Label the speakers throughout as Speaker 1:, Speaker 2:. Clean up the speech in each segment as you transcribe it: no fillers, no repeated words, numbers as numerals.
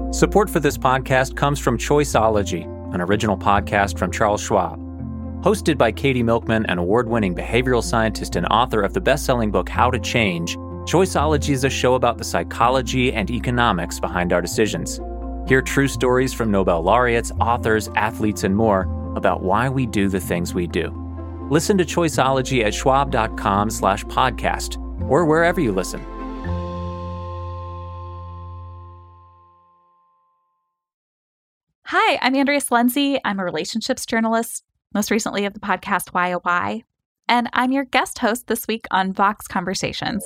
Speaker 1: Support for this podcast comes from Choiceology, an original podcast from Charles Schwab. Hosted by Katie Milkman, an award-winning behavioral scientist and author of the best-selling book How to Change, Choiceology is a show about the psychology and economics behind our decisions. Hear true stories from Nobel laureates, authors, athletes, and more about why we do the things we do. Listen to Choiceology at schwab.com/podcast or wherever you listen.
Speaker 2: Hi, I'm Andrea Silenzi. I'm a relationships journalist, most recently of the podcast Why a Why, and I'm your guest host this week on Vox Conversations.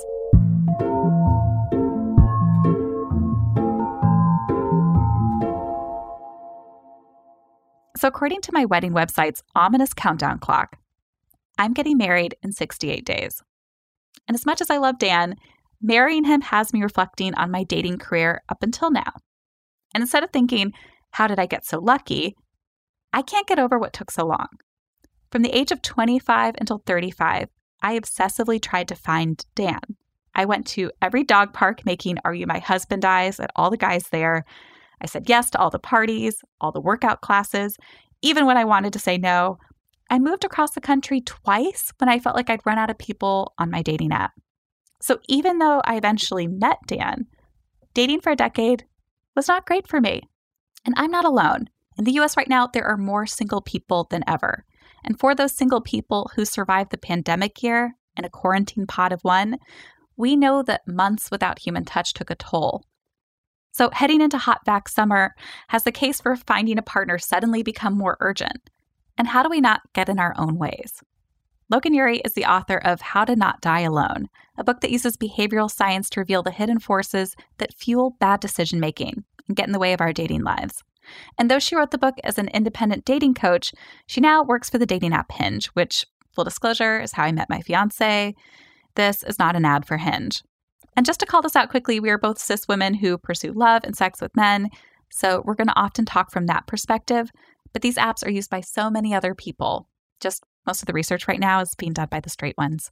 Speaker 2: So according to my wedding website's ominous countdown clock, I'm getting married in 68 days. And as much as I love Dan, marrying him has me reflecting on my dating career up until now. And instead of thinking, how did I get so lucky? I can't get over what took so long. From the age of 25 until 35, I obsessively tried to find Dan. I went to every dog park making Are You My Husband eyes at all the guys there. I said yes to all the parties, all the workout classes, even when I wanted to say no. I moved across the country twice when I felt like I'd run out of people on my dating app. So even though I eventually met Dan, dating for a decade was not great for me. And I'm not alone. In the US right now, there are more single people than ever. And for those single people who survived the pandemic year in a quarantine pod of one, we know that months without human touch took a toll. So heading into hot vax summer, has the case for finding a partner suddenly become more urgent? And how do we not get in our own ways? Logan Ury is the author of How to Not Die Alone, a book that uses behavioral science to reveal the hidden forces that fuel bad decision-making and get in the way of our dating lives. And though she wrote the book as an independent dating coach, she now works for the dating app Hinge, which, full disclosure, is how I met my fiancé. This is not an ad for Hinge. And just to call this out quickly, we are both cis women who pursue love and sex with men, so we're going to often talk from that perspective, but these apps are used by so many other people. Just most of the research right now is being done by the straight ones.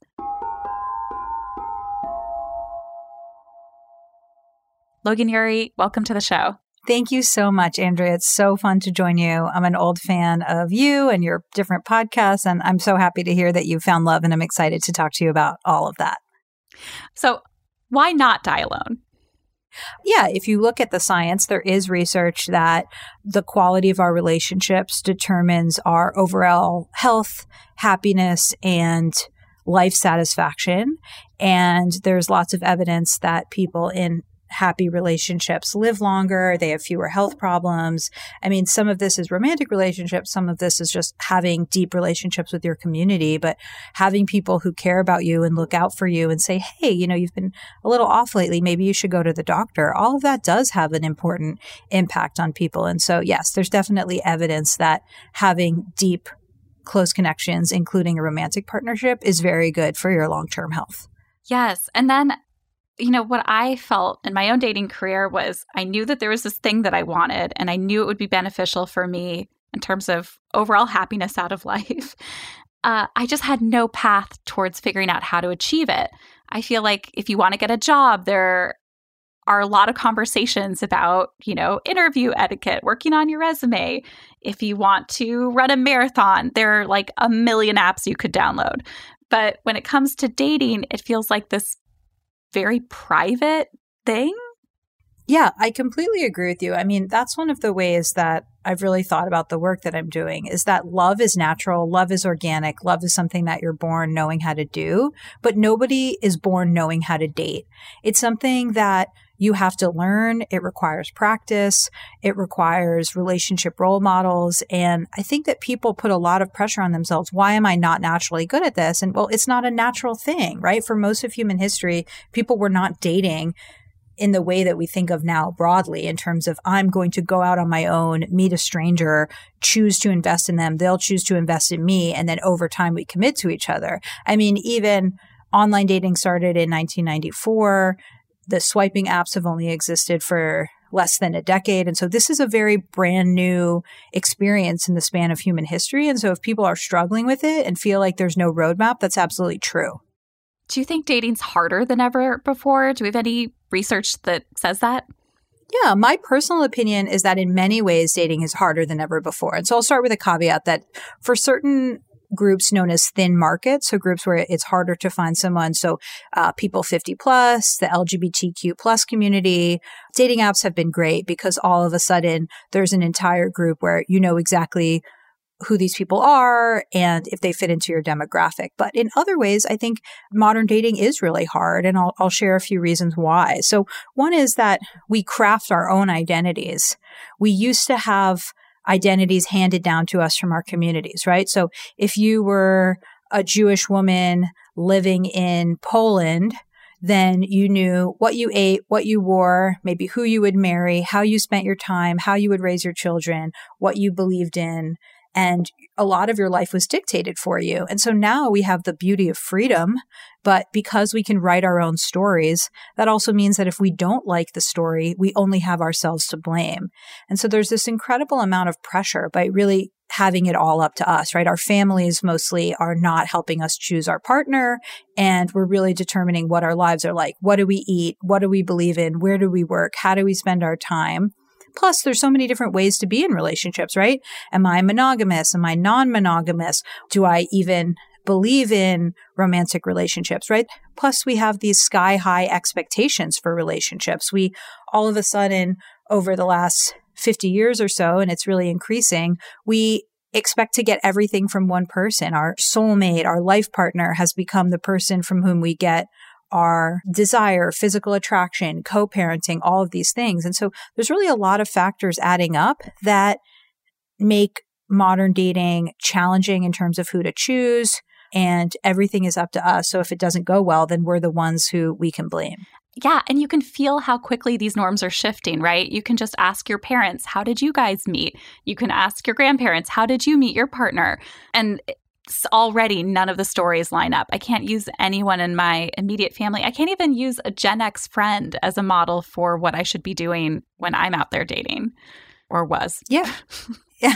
Speaker 2: Logan Ury, welcome to the show.
Speaker 3: Thank you so much, Andrea. It's so fun to join you. I'm an old fan of you and your different podcasts, and I'm so happy to hear that you found love, and I'm excited to talk to you about all of that.
Speaker 2: So why not die alone?
Speaker 3: Yeah, if you look at the science, there is research that the quality of our relationships determines our overall health, happiness, and life satisfaction. And there's lots of evidence that people in happy relationships live longer, they have fewer health problems. I mean, some of this is romantic relationships, some of this is just having deep relationships with your community, but having people who care about you and look out for you and say, hey, you've been a little off lately, maybe you should go to the doctor. All of that does have an important impact on people. And so, yes, there's definitely evidence that having deep, close connections, including a romantic partnership, is very good for your long-term health.
Speaker 2: Yes. And then what I felt in my own dating career was I knew that there was this thing that I wanted, and I knew it would be beneficial for me in terms of overall happiness out of life. I just had no path towards figuring out how to achieve it. I feel like if you want to get a job, there are a lot of conversations about, interview etiquette, working on your resume. If you want to run a marathon, there are like a million apps you could download. But when it comes to dating, it feels like this very private thing.
Speaker 3: Yeah, I completely agree with you. I mean, that's one of the ways that I've really thought about the work that I'm doing is that love is natural, love is organic, love is something that you're born knowing how to do, but nobody is born knowing how to date. It's something that you have to learn. It requires practice. It requires relationship role models. And I think that people put a lot of pressure on themselves. Why am I not naturally good at this? And well, it's not a natural thing, right? For most of human history, people were not dating in the way that we think of now broadly in terms of I'm going to go out on my own, meet a stranger, choose to invest in them, they'll choose to invest in me, and then over time we commit to each other. I mean, even online dating started in 1994. The swiping apps have only existed for less than a decade. And so this is a very brand new experience in the span of human history. And so if people are struggling with it and feel like there's no roadmap, that's absolutely true.
Speaker 2: Do you think dating's harder than ever before? Do we have any research that says that?
Speaker 3: Yeah, my personal opinion is that in many ways, dating is harder than ever before. And so I'll start with a caveat that for certain groups known as thin markets, so groups where it's harder to find someone. So people 50 plus, the LGBTQ plus community, dating apps have been great because all of a sudden there's an entire group where you know exactly who these people are and if they fit into your demographic. But in other ways, I think modern dating is really hard, and I'll share a few reasons why. So one is that we craft our own identities. We used to have identities handed down to us from our communities, right? So if you were a Jewish woman living in Poland, then you knew what you ate, what you wore, maybe who you would marry, how you spent your time, how you would raise your children, what you believed in. And a lot of your life was dictated for you. And so now we have the beauty of freedom, but because we can write our own stories, that also means that if we don't like the story, we only have ourselves to blame. And so there's this incredible amount of pressure by really having it all up to us, right? Our families mostly are not helping us choose our partner, and we're really determining what our lives are like. What do we eat? What do we believe in? Where do we work? How do we spend our time? Plus, there's so many different ways to be in relationships, right? Am I monogamous? Am I non-monogamous? Do I even believe in romantic relationships, right? Plus, we have these sky-high expectations for relationships. We all of a sudden, over the last 50 years or so, and it's really increasing, we expect to get everything from one person. Our soulmate, our life partner has become the person from whom we get our desire, physical attraction, co-parenting, all of these things. And so there's really a lot of factors adding up that make modern dating challenging in terms of who to choose, and everything is up to us. So if it doesn't go well, then we're the ones who we can blame.
Speaker 2: Yeah, and you can feel how quickly these norms are shifting, right? You can just ask your parents, how did you guys meet? You can ask your grandparents, how did you meet your partner? And already none of the stories line up. I can't use anyone in my immediate family. I can't even use a Gen X friend as a model for what I should be doing when I'm out there dating, or was.
Speaker 3: Yeah. Yeah,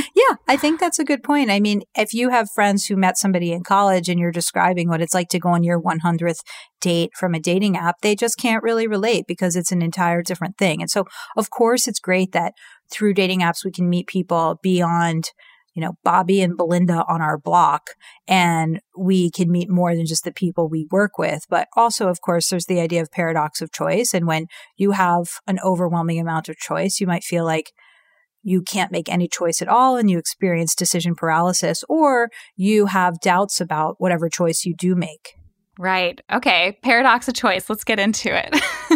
Speaker 3: I think that's a good point. I mean, if you have friends who met somebody in college and you're describing what it's like to go on your 100th date from a dating app, they just can't really relate because it's an entire different thing. And so, of course, it's great that through dating apps, we can meet people beyond Bobby and Belinda on our block, and we can meet more than just the people we work with. But also, of course, there's the idea of paradox of choice. And when you have an overwhelming amount of choice, you might feel like you can't make any choice at all and you experience decision paralysis, or you have doubts about whatever choice you do make.
Speaker 2: Right. Okay. Paradox of choice. Let's get into it.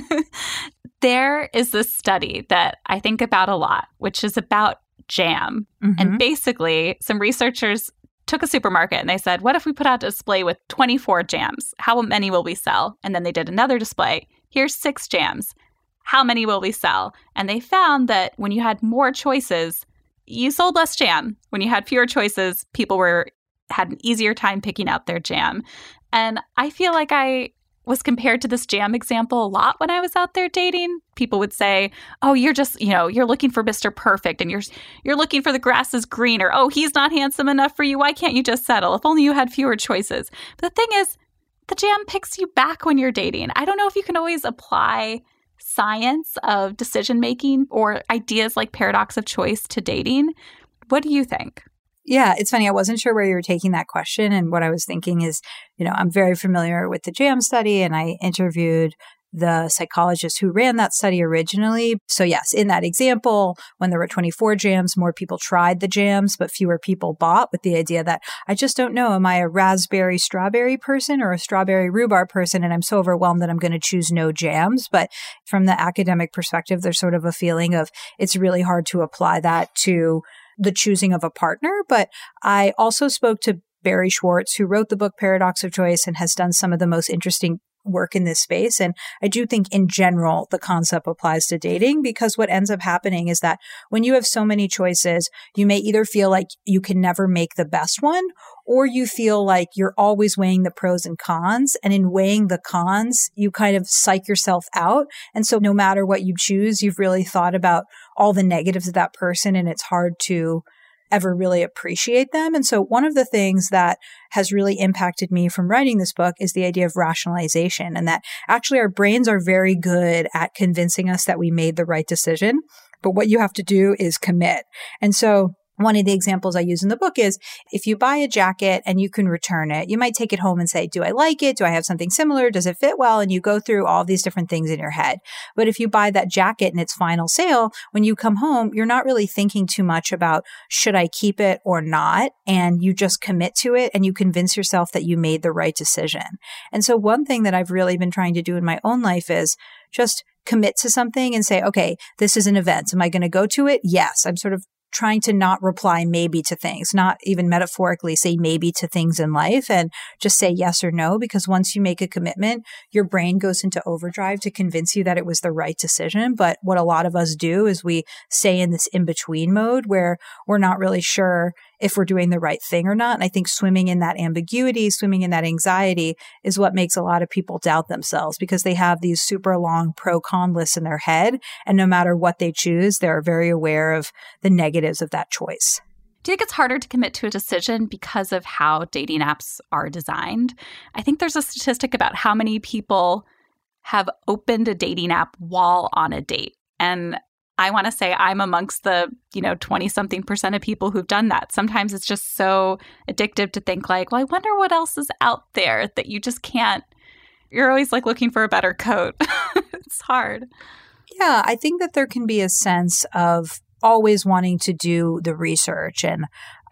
Speaker 2: There is this study that I think about a lot, which is about jam. Mm-hmm. And basically, some researchers took a supermarket and they said, what if we put out a display with 24 jams? How many will we sell? And then they did another display. Here's 6 jams. How many will we sell? And they found that when you had more choices, you sold less jam. When you had fewer choices, people had an easier time picking out their jam. And I feel like I was compared to this jam example a lot when I was out there dating. People would say, oh, you're just, you're looking for Mr. Perfect and you're looking for the grass is greener. Oh, he's not handsome enough for you. Why can't you just settle? If only you had fewer choices. But the thing is, the jam picks you back when you're dating. I don't know if you can always apply science of decision-making or ideas like paradox of choice to dating. What do you think?
Speaker 3: Yeah, it's funny. I wasn't sure where you were taking that question. And what I was thinking is, I'm very familiar with the JAM study, and I interviewed the psychologist who ran that study originally. So yes, in that example, when there were 24 jams, more people tried the jams, but fewer people bought, with the idea that I just don't know, am I a raspberry strawberry person or a strawberry rhubarb person? And I'm so overwhelmed that I'm going to choose no jams. But from the academic perspective, there's sort of a feeling of it's really hard to apply that to the choosing of a partner. But I also spoke to Barry Schwartz, who wrote the book Paradox of Choice and has done some of the most interesting work in this space. And I do think in general, the concept applies to dating, because what ends up happening is that when you have so many choices, you may either feel like you can never make the best one, or you feel like you're always weighing the pros and cons. And in weighing the cons, you kind of psych yourself out. And so no matter what you choose, you've really thought about all the negatives of that person, and it's hard to ever really appreciate them. And so one of the things that has really impacted me from writing this book is the idea of rationalization, and that actually our brains are very good at convincing us that we made the right decision. But what you have to do is commit. And so one of the examples I use in the book is if you buy a jacket and you can return it, you might take it home and say, do I like it? Do I have something similar? Does it fit well? And you go through all these different things in your head. But if you buy that jacket in its final sale, when you come home, you're not really thinking too much about, should I keep it or not? And you just commit to it and you convince yourself that you made the right decision. And so one thing that I've really been trying to do in my own life is just commit to something and say, okay, this is an event. Am I going to go to it? Yes. I'm sort of trying to not reply maybe to things, not even metaphorically say maybe to things in life, and just say yes or no, because once you make a commitment, your brain goes into overdrive to convince you that it was the right decision. But what a lot of us do is we stay in this in-between mode where we're not really sure if we're doing the right thing or not. And I think swimming in that ambiguity, swimming in that anxiety is what makes a lot of people doubt themselves, because they have these super long pro-con lists in their head. And no matter what they choose, they're very aware of the negatives of that choice.
Speaker 2: Do you think it's harder to commit to a decision because of how dating apps are designed? I think there's a statistic about how many people have opened a dating app while on a date. And I want to say I'm amongst the, 20-something% of people who've done that. Sometimes it's just so addictive to think like, well, I wonder what else is out there, that you just can't. You're always like looking for a better coat. It's hard.
Speaker 3: Yeah, I think that there can be a sense of always wanting to do the research. And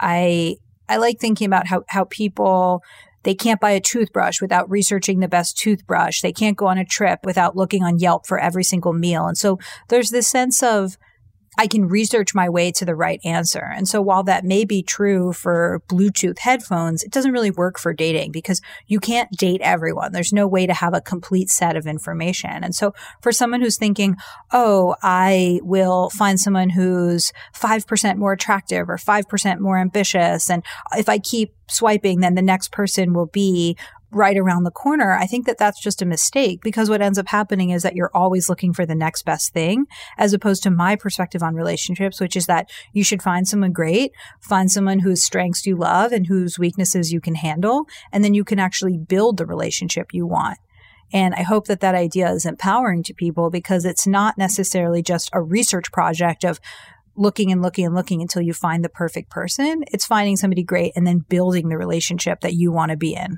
Speaker 3: I like thinking about how people, they can't buy a toothbrush without researching the best toothbrush. They can't go on a trip without looking on Yelp for every single meal. And so there's this sense of, I can research my way to the right answer. And so while that may be true for Bluetooth headphones, it doesn't really work for dating, because you can't date everyone. There's no way to have a complete set of information. And so for someone who's thinking, oh, I will find someone who's 5% more attractive or 5% more ambitious, and if I keep swiping, then the next person will be right around the corner, I think that that's just a mistake, because what ends up happening is that you're always looking for the next best thing, as opposed to my perspective on relationships, which is that you should find someone great, find someone whose strengths you love and whose weaknesses you can handle, and then you can actually build the relationship you want. And I hope that that idea is empowering to people, because it's not necessarily just a research project of looking and looking and looking until you find the perfect person. It's finding somebody great and then building the relationship that you want to be in.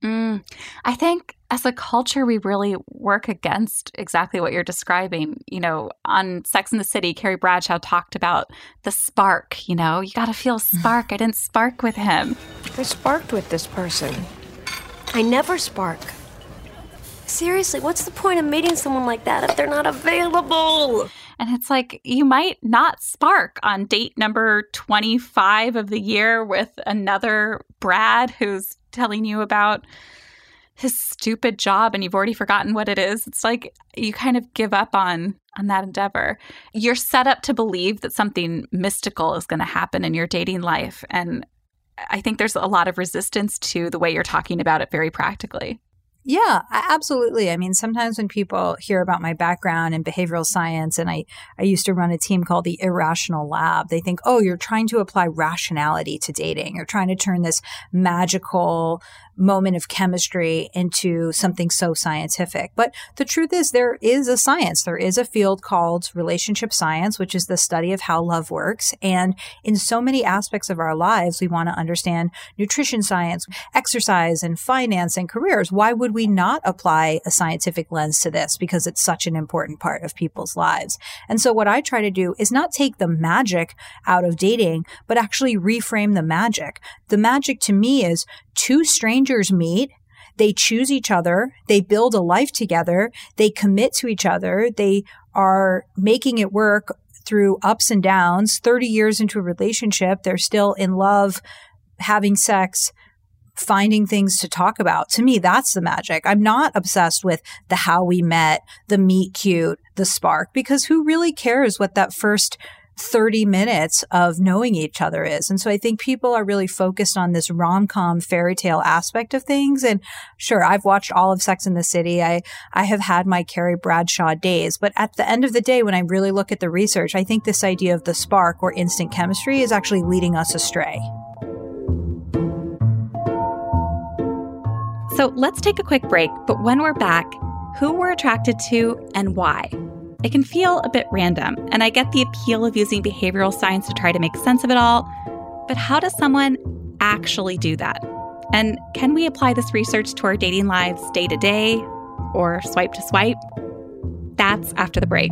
Speaker 2: I think as a culture, we really work against exactly what you're describing. On Sex and the City, Carrie Bradshaw talked about the spark. You got to feel spark. I didn't spark with him.
Speaker 4: I sparked with this person. I never spark. Seriously, what's the point of meeting someone like that if they're not available?
Speaker 2: And it's like, you might not spark on date number 25 of the year with another Brad who's telling you about his stupid job and you've already forgotten what it is. It's like you kind of give up on that endeavor. You're set up to believe that something mystical is going to happen in your dating life. And I think there's a lot of resistance to the way you're talking about it very practically.
Speaker 3: Yeah, absolutely. I mean, sometimes when people hear about my background in behavioral science, and I used to run a team called the Irrational Lab, they think, oh, you're trying to apply rationality to dating. You're trying to turn this magical moment of chemistry into something so scientific. But the truth is, there is a science. There is a field called relationship science, which is the study of how love works. And in so many aspects of our lives, we want to understand nutrition science, exercise, and finance and careers. Why would we not apply a scientific lens to this? Because it's such an important part of people's lives. And so what I try to do is not take the magic out of dating, but actually reframe the magic. The magic to me is two strangers meet, they choose each other, they build a life together, they commit to each other, they are making it work through ups and downs. 30 years into a relationship, they're still in love, having sex, finding things to talk about. To me, that's the magic. I'm not obsessed with the how we met, the meet cute, the spark, because who really cares what that first 30 minutes of knowing each other is. And so I think people are really focused on this rom-com fairy tale aspect of things. And sure, I've watched all of Sex and the City. I have had my Carrie Bradshaw days. But at the end of the day, when I really look at the research, I think this idea of the spark or instant chemistry is actually leading us astray.
Speaker 2: So let's take a quick break. But when we're back, who we're attracted to and why. It can feel a bit random, and I get the appeal of using behavioral science to try to make sense of it all. But how does someone actually do that? And can we apply this research to our dating lives day to day or swipe to swipe? That's after the break.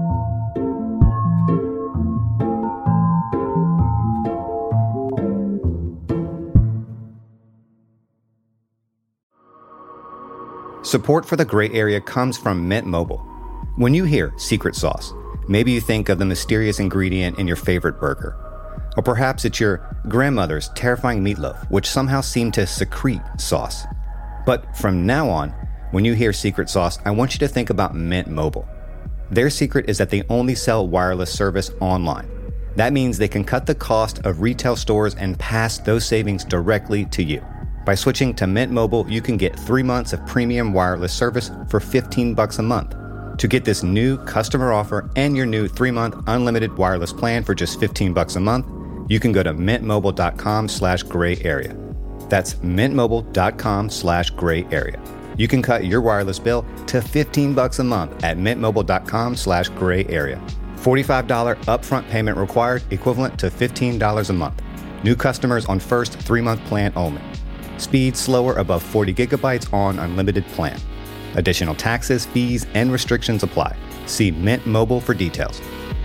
Speaker 5: Support for the Gray Area comes from Mint Mobile. When you hear secret sauce, maybe you think of the mysterious ingredient in your favorite burger. Or perhaps it's your grandmother's terrifying meatloaf, which somehow seemed to secrete sauce. But from now on, when you hear secret sauce, I want you to think about Mint Mobile. Their secret is that they only sell wireless service online. That means they can cut the cost of retail stores and pass those savings directly to you. By switching to Mint Mobile, you can get 3 months of premium wireless service for $15 a month. To get this new customer offer and your new 3-month unlimited wireless plan for just $15 a month, you can go to mintmobile.com/gray area. That's mintmobile.com/gray area. You can cut your wireless bill to $15 a month at mintmobile.com/gray area. $45 upfront payment required, equivalent to $15 a month. New customers on first 3-month plan only. Speed slower above 40 gigabytes on unlimited plan. Additional taxes, fees, and restrictions apply. See Mint Mobile for details.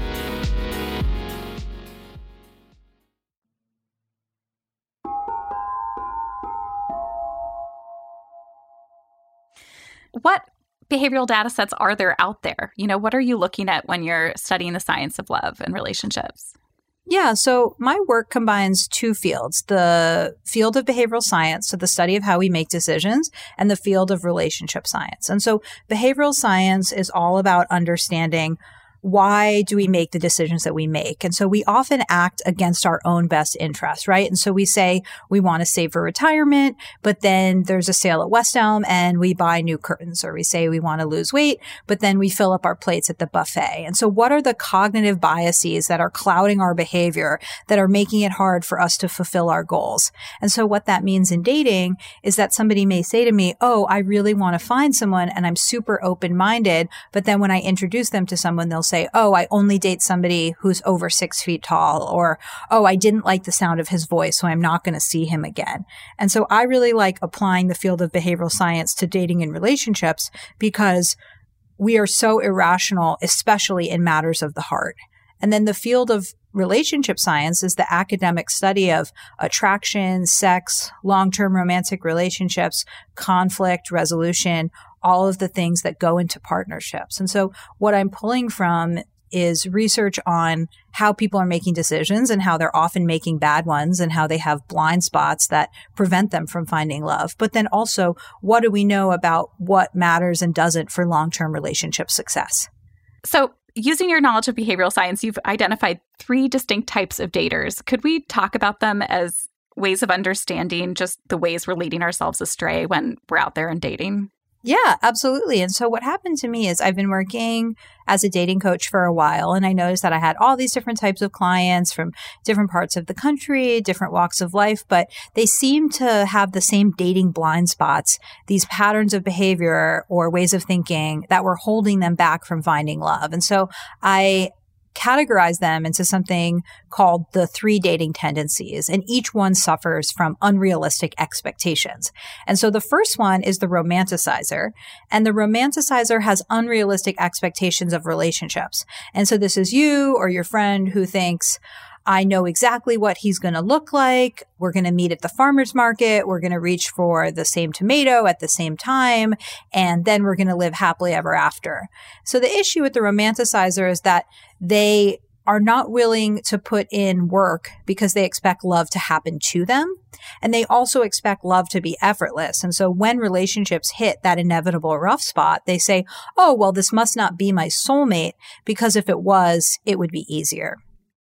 Speaker 2: What behavioral data sets are there out there? What are you looking at when you're studying the science of love and relationships?
Speaker 3: Yeah, so my work combines two fields, the field of behavioral science, so the study of how we make decisions, and the field of relationship science. And so behavioral science is all about understanding why do we make the decisions that we make? And so we often act against our own best interests, right? And so we say we want to save for retirement, but then there's a sale at West Elm and we buy new curtains, or we say we want to lose weight, but then we fill up our plates at the buffet. And so what are the cognitive biases that are clouding our behavior, that are making it hard for us to fulfill our goals? And so what that means in dating is that somebody may say to me, oh, I really want to find someone and I'm super open-minded, but then when I introduce them to someone, they'll say, oh, I only date somebody who's over 6 feet tall, or, oh, I didn't like the sound of his voice, so I'm not going to see him again. And so I really like applying the field of behavioral science to dating and relationships because we are so irrational, especially in matters of the heart. And then the field of relationship science is the academic study of attraction, sex, long-term romantic relationships, conflict resolution, all of the things that go into partnerships. And so what I'm pulling from is research on how people are making decisions and how they're often making bad ones and how they have blind spots that prevent them from finding love. But then also, what do we know about what matters and doesn't for long-term relationship success?
Speaker 2: So using your knowledge of behavioral science, you've identified 3 distinct types of daters. Could we talk about them as ways of understanding just the ways we're leading ourselves astray when we're out there and dating?
Speaker 3: Yeah, absolutely. And so what happened to me is I've been working as a dating coach for a while, and I noticed that I had all these different types of clients from different parts of the country, different walks of life, but they seem to have the same dating blind spots, these patterns of behavior or ways of thinking that were holding them back from finding love. And so I categorize them into something called the 3 dating tendencies, and each one suffers from unrealistic expectations. And so the first one is the romanticizer, and the romanticizer has unrealistic expectations of relationships. And so this is you or your friend who thinks, I know exactly what he's going to look like. We're going to meet at the farmer's market. We're going to reach for the same tomato at the same time. And then we're going to live happily ever after. So the issue with the romanticizer is that they are not willing to put in work because they expect love to happen to them. And they also expect love to be effortless. And so when relationships hit that inevitable rough spot, they say, oh, well, this must not be my soulmate because if it was, it would be easier.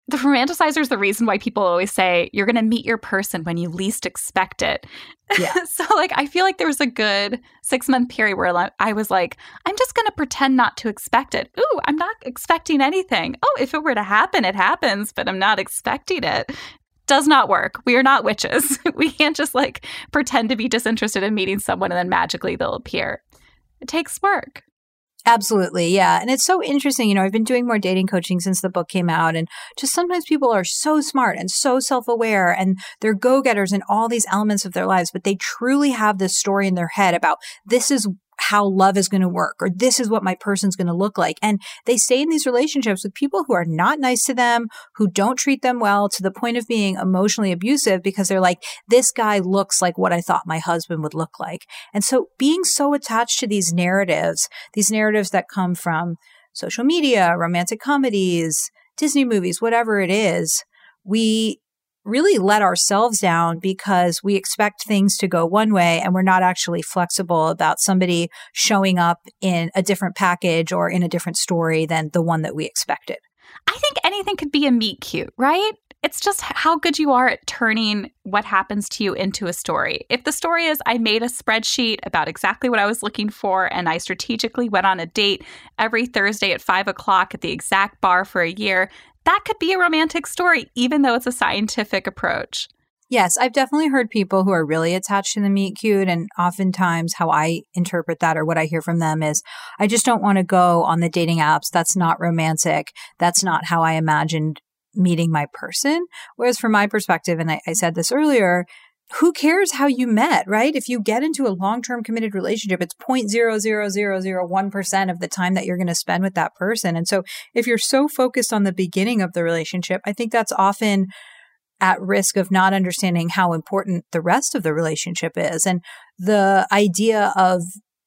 Speaker 2: The romanticizer is the reason why people always say you're going to meet your person when you least expect it.
Speaker 3: Yeah.
Speaker 2: So like, I feel like there was a good 6-month period where I was like, I'm just going to pretend not to expect it. Ooh, I'm not expecting anything. Oh, if it were to happen, it happens, but I'm not expecting it. Does not work. We are not witches. We can't just like pretend to be disinterested in meeting someone and then magically they'll appear. It takes work.
Speaker 3: Absolutely. Yeah. And it's so interesting. I've been doing more dating coaching since the book came out. And just sometimes people are so smart and so self-aware and they're go-getters in all these elements of their lives, but they truly have this story in their head about this is how love is going to work, or this is what my person's going to look like. And they stay in these relationships with people who are not nice to them, who don't treat them well, to the point of being emotionally abusive because they're like, this guy looks like what I thought my husband would look like. And so being so attached to these narratives that come from social media, romantic comedies, Disney movies, whatever it is, we really let ourselves down because we expect things to go one way and we're not actually flexible about somebody showing up in a different package or in a different story than the one that we expected.
Speaker 2: I think anything could be a meet cute, right? It's just how good you are at turning what happens to you into a story. If the story is, I made a spreadsheet about exactly what I was looking for and I strategically went on a date every Thursday at 5:00 at the exact bar for a year, that could be a romantic story, even though it's a scientific approach.
Speaker 3: Yes, I've definitely heard people who are really attached to the meet cute. And oftentimes how I interpret that or what I hear from them is, I just don't want to go on the dating apps. That's not romantic. That's not how I imagined meeting my person. Whereas from my perspective, and I said this earlier, who cares how you met, right? If you get into a long-term committed relationship, it's 0.00001% of the time that you're going to spend with that person. And so if you're so focused on the beginning of the relationship, I think that's often at risk of not understanding how important the rest of the relationship is. And the idea of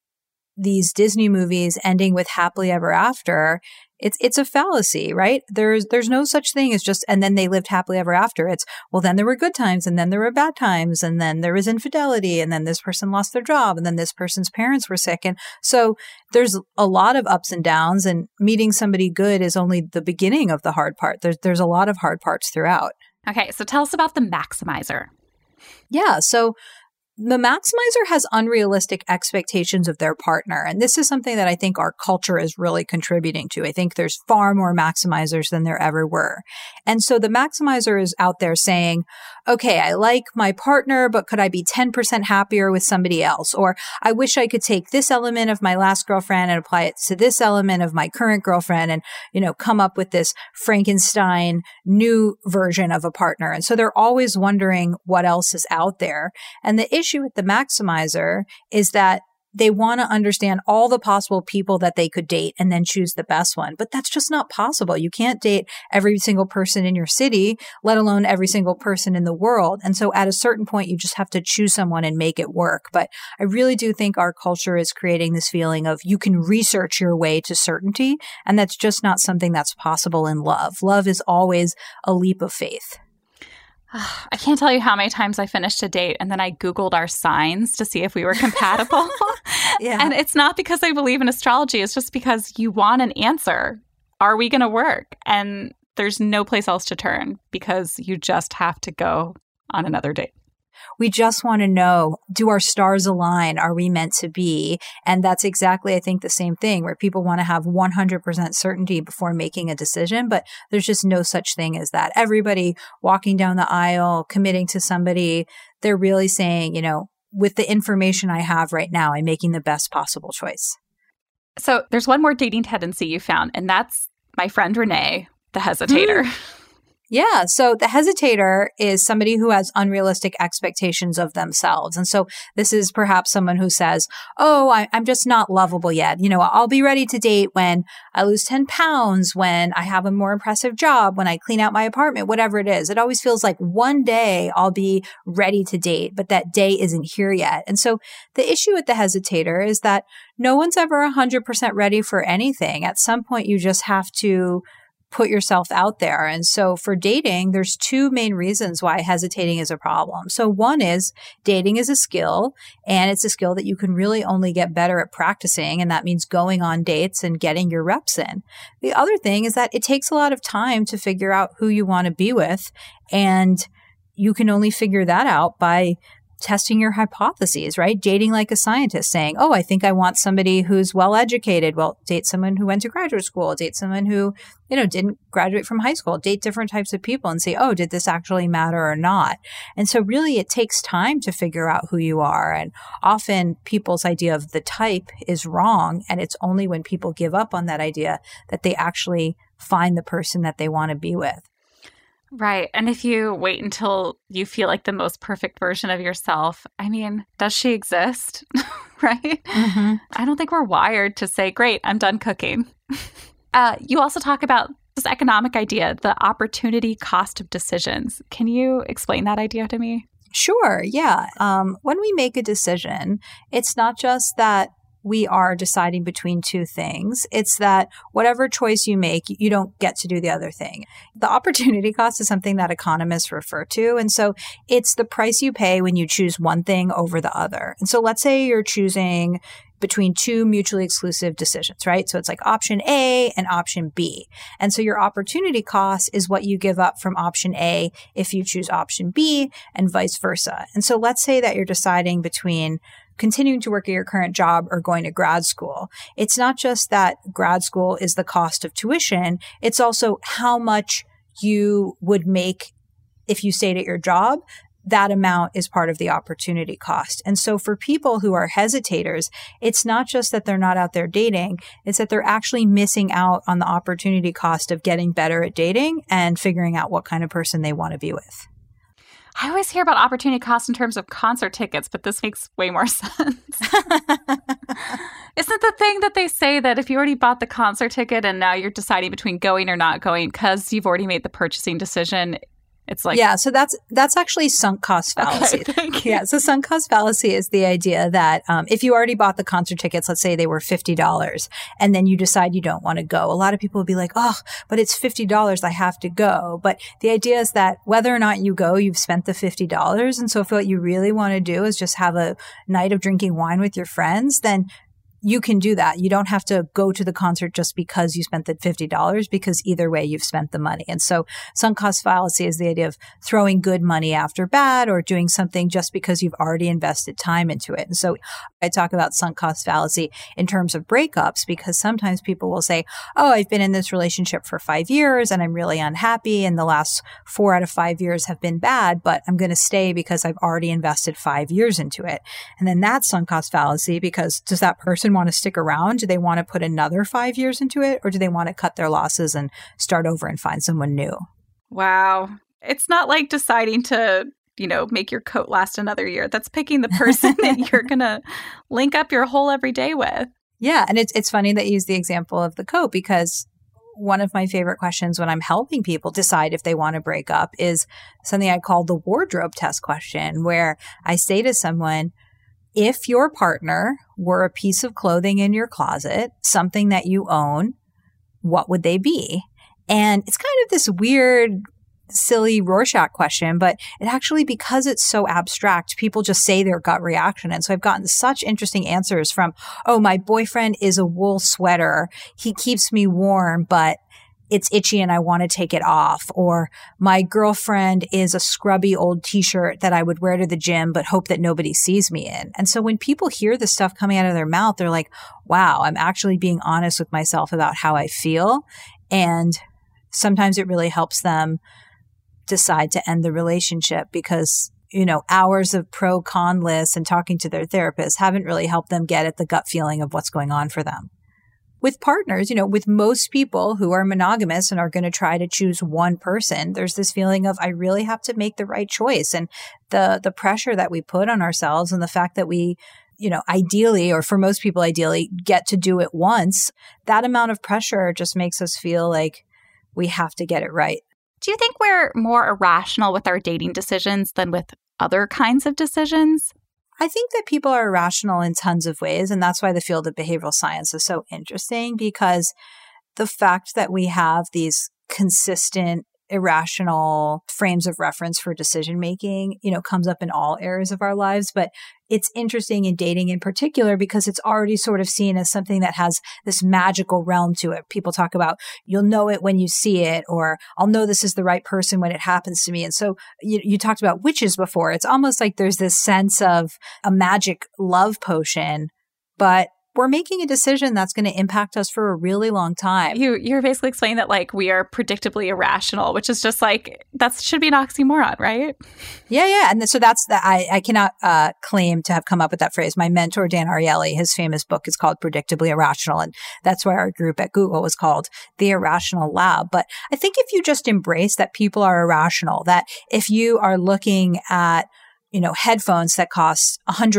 Speaker 3: these Disney movies ending with happily ever after, it's a fallacy, right? There's no such thing as just, and then they lived happily ever after. It's, well, then there were good times and then there were bad times and then there was infidelity and then this person lost their job and then this person's parents were sick. And so there's a lot of ups and downs, and meeting somebody good is only the beginning of the hard part. There's a lot of hard parts throughout.
Speaker 2: Okay, so tell us about the maximizer.
Speaker 3: Yeah, so the maximizer has unrealistic expectations of their partner. And this is something that I think our culture is really contributing to. I think there's far more maximizers than there ever were. And so the maximizer is out there saying, okay, I like my partner, but could I be 10% happier with somebody else? Or I wish I could take this element of my last girlfriend and apply it to this element of my current girlfriend and, come up with this Frankenstein new version of a partner. And so they're always wondering what else is out there. And the issue with the maximizer is that they want to understand all the possible people that they could date and then choose the best one. But that's just not possible. You can't date every single person in your city, let alone every single person in the world. And so at a certain point, you just have to choose someone and make it work. But I really do think our culture is creating this feeling of you can research your way to certainty. And that's just not something that's possible in love. Love is always a leap of faith.
Speaker 2: I can't tell you how many times I finished a date and then I Googled our signs to see if we were compatible.
Speaker 3: Yeah.
Speaker 2: And it's not because I believe in astrology. It's just because you want an answer. Are we going to work? And there's no place else to turn because you just have to go on another date.
Speaker 3: We just want to know, do our stars align? Are we meant to be? And that's exactly, I think, the same thing where people want to have 100% certainty before making a decision, but there's just no such thing as that. Everybody walking down the aisle, committing to somebody, they're really saying, with the information I have right now, I'm making the best possible choice.
Speaker 2: So there's one more dating tendency you found, and that's my friend Renee, the hesitator.
Speaker 3: Yeah. So the hesitator is somebody who has unrealistic expectations of themselves. And so this is perhaps someone who says, oh, I'm just not lovable yet. I'll be ready to date when I lose 10 pounds, when I have a more impressive job, when I clean out my apartment, whatever it is. It always feels like one day I'll be ready to date, but that day isn't here yet. And so the issue with the hesitator is that no one's ever 100% ready for anything. At some point, you just have to put yourself out there. And so for dating, there's two main reasons why hesitating is a problem. So one is dating is a skill, and it's a skill that you can really only get better at practicing. And that means going on dates and getting your reps in. The other thing is that it takes a lot of time to figure out who you want to be with. And you can only figure that out by testing your hypotheses, right? Dating like a scientist, saying, oh, I think I want somebody who's well-educated. Well, date someone who went to graduate school, date someone who, didn't graduate from high school, date different types of people and say, oh, did this actually matter or not? And so really it takes time to figure out who you are. And often people's idea of the type is wrong. And it's only when people give up on that idea that they actually find the person that they want to be with.
Speaker 2: Right. And if you wait until you feel like the most perfect version of yourself, I mean, does she exist? Right?
Speaker 3: Mm-hmm.
Speaker 2: I don't think we're wired to say, great, I'm done cooking. You also talk about this economic idea, the opportunity cost of decisions. Can you explain that idea to me?
Speaker 3: Sure. Yeah. When we make a decision, it's not just that we are deciding between two things. It's that whatever choice you make, you don't get to do the other thing. The opportunity cost is something that economists refer to. And so it's the price you pay when you choose one thing over the other. And so let's say you're choosing between two mutually exclusive decisions, right? So it's like option A and option B. And so your opportunity cost is what you give up from option A if you choose option B, and vice versa. And so let's say that you're deciding between continuing to work at your current job or going to grad school. It's not just that grad school is the cost of tuition. It's also how much you would make if you stayed at your job. That amount is part of the opportunity cost. And so for people who are hesitators, it's not just that they're not out there dating, it's that they're actually missing out on the opportunity cost of getting better at dating and figuring out what kind of person they want to be with.
Speaker 2: I always hear about opportunity cost in terms of concert tickets, but this makes way more sense. Isn't the thing that they say that if you already bought the concert ticket and now you're deciding between going or not going because you've already made the purchasing decision, it's like...
Speaker 3: Yeah, so that's actually sunk cost fallacy.
Speaker 2: Okay, thank you.
Speaker 3: Yeah, so sunk cost fallacy is the idea that if you already bought the concert tickets, let's say they were $50, and then you decide you don't want to go, a lot of people will be like, oh, but it's $50, I have to go. But the idea is that whether or not you go, you've spent the $50. And so if what you really want to do is just have a night of drinking wine with your friends, then you can do that. You don't have to go to the concert just because you spent the $50, because either way you've spent the money. And so sunk cost fallacy is the idea of throwing good money after bad, or doing something just because you've already invested time into it. And so I talk about sunk cost fallacy in terms of breakups, because sometimes people will say, oh, I've been in this relationship for 5 years and I'm really unhappy, and the last 4 out of 5 years have been bad, but I'm going to stay because I've already invested 5 years into it. And then that's sunk cost fallacy, because does that person want to stick around? Do they want to put another 5 years into it, or do they want to cut their losses and start over and find someone new?
Speaker 2: Wow. It's not like deciding to, make your coat last another year. That's picking the person that you're going to link up your whole everyday with.
Speaker 3: Yeah. And it's funny that you use the example of the coat, because one of my favorite questions when I'm helping people decide if they want to break up is something I call the wardrobe test question, where I say to someone, if your partner were a piece of clothing in your closet, something that you own, what would they be? And it's kind of this weird, silly Rorschach question, but it actually, because it's so abstract, people just say their gut reaction. And so I've gotten such interesting answers from, oh, my boyfriend is a wool sweater. He keeps me warm, but it's itchy and I want to take it off. Or my girlfriend is a scrubby old t-shirt that I would wear to the gym, but hope that nobody sees me in. And so when people hear this stuff coming out of their mouth, they're like, wow, I'm actually being honest with myself about how I feel. And sometimes it really helps them decide to end the relationship, because, hours of pro-con lists and talking to their therapist haven't really helped them get at the gut feeling of what's going on for them. With partners, with most people who are monogamous and are going to try to choose one person, there's this feeling of, I really have to make the right choice. And the pressure that we put on ourselves, and the fact that we, ideally, or for most people, ideally, get to do it once, that amount of pressure just makes us feel like we have to get it right.
Speaker 2: Do you think we're more irrational with our dating decisions than with other kinds of decisions?
Speaker 3: I think that people are irrational in tons of ways, and that's why the field of behavioral science is so interesting, because the fact that we have these consistent, irrational frames of reference for decision making, comes up in all areas of our lives. But it's interesting in dating in particular because it's already sort of seen as something that has this magical realm to it. People talk about, you'll know it when you see it, or I'll know this is the right person when it happens to me. And so you talked about witches before. It's almost like there's this sense of a magic love potion, but we're making a decision that's going to impact us for a really long time.
Speaker 2: You're basically explaining that like we are predictably irrational, which is just like, that should be an oxymoron, right?
Speaker 3: Yeah. And so that's I cannot claim to have come up with that phrase. My mentor, Dan Ariely, his famous book is called Predictably Irrational. And that's why our group at Google was called The Irrational Lab. But I think if you just embrace that people are irrational, that if you are looking at headphones that cost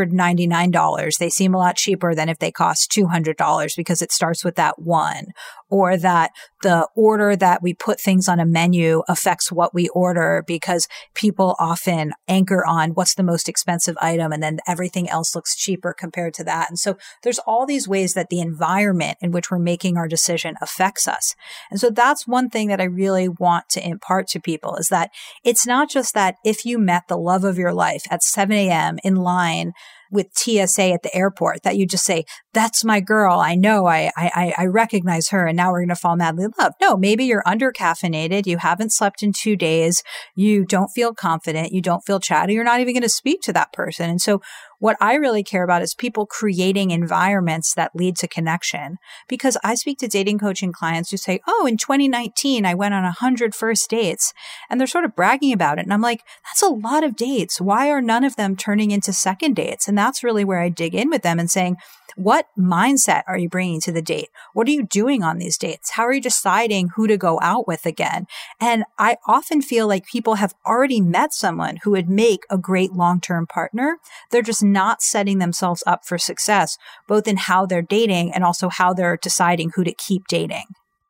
Speaker 3: $199, they seem a lot cheaper than if they cost $200 because it starts with that one. Or that the order that we put things on a menu affects what we order because people often anchor on what's the most expensive item and then everything else looks cheaper compared to that. And so there's all these ways that the environment in which we're making our decision affects us. And so that's one thing that I really want to impart to people is that it's not just that if you met the love of your life at 7 a.m. in line with TSA at the airport, that you just say, that's my girl. I know, I recognize her, and now we're going to fall madly in love. No, maybe you're under caffeinated. You haven't slept in 2 days. You don't feel confident. You don't feel chatty. You're not even going to speak to that person. And so what I really care about is people creating environments that lead to connection. Because I speak to dating coaching clients who say, oh, in 2019, I went on 100 first dates. And they're sort of bragging about it. And I'm like, that's a lot of dates. Why are none of them turning into second dates? And that's really where I dig in with them and saying, what mindset are you bringing to the date? What are you doing on these dates? How are you deciding who to go out with again? And I often feel like people have already met someone who would make a great long-term partner. They're just not setting themselves up for success, both in how they're dating and also how they're deciding who to keep dating.